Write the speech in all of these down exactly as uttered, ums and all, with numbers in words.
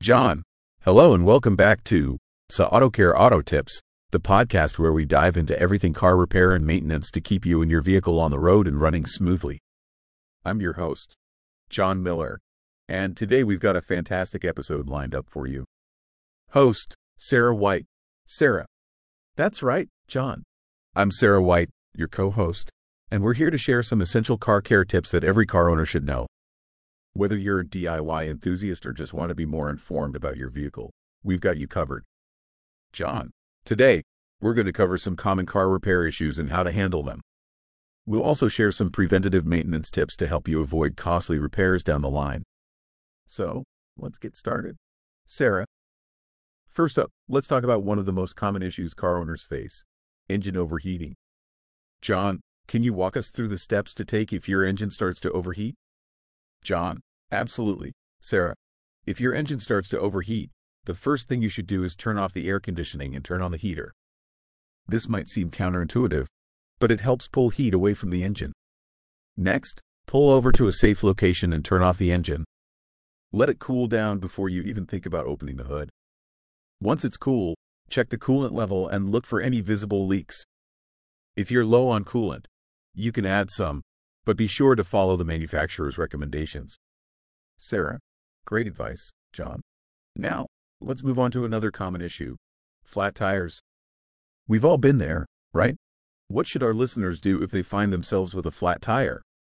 John. Hello and welcome back to Sa Auto Care Auto Tips, the podcast where we dive into everything car repair and maintenance to keep you and your vehicle on the road and running smoothly. I'm your host, John Miller, and today we've got a fantastic episode lined up for you. Host, Sarah White. Sarah. That's right, John. I'm Sarah White, your co-host, and we're here to share some essential car care tips that every car owner should know. Whether you're a D I Y enthusiast or just want to be more informed about your vehicle, we've got you covered. John, today, we're going to cover some common car repair issues and how to handle them. We'll also share some preventative maintenance tips to help you avoid costly repairs down the line. So, let's get started. Sarah, first up, let's talk about one of the most common issues car owners face, engine overheating. John, can you walk us through the steps to take if your engine starts to overheat? John, absolutely. Sarah, if your engine starts to overheat, the first thing you should do is turn off the air conditioning and turn on the heater. This might seem counterintuitive, but it helps pull heat away from the engine. Next, pull over to a safe location and turn off the engine. Let it cool down before you even think about opening the hood. Once it's cool, check the coolant level and look for any visible leaks. If you're low on coolant, you can add some, but be sure to follow the manufacturer's recommendations. Sarah, great advice, John. Now, let's move on to another common issue, flat tires. We've all been there, right? What should our listeners do if they find themselves with a flat tire?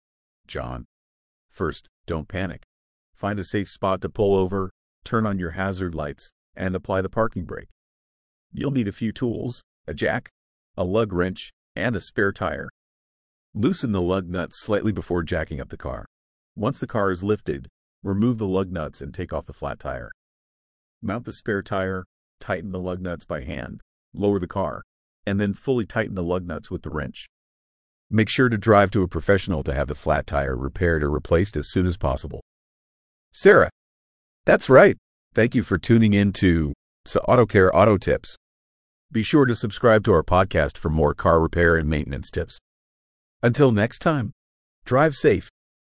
John, first, don't panic. Find a safe spot to pull over, turn on your hazard lights, and apply the parking brake. You'll need a few tools, a jack, a lug wrench, and a spare tire. Loosen the lug nuts slightly before jacking up the car. Once the car is lifted, remove the lug nuts and take off the flat tire. Mount the spare tire, tighten the lug nuts by hand, lower the car, and then fully tighten the lug nuts with the wrench. Make sure to drive to a professional to have the flat tire repaired or replaced as soon as possible. Sarah, that's right. Thank you for tuning in to Sa Auto Care Auto Tips. Be sure to subscribe to our podcast for more car repair and maintenance tips. Until next time, drive safe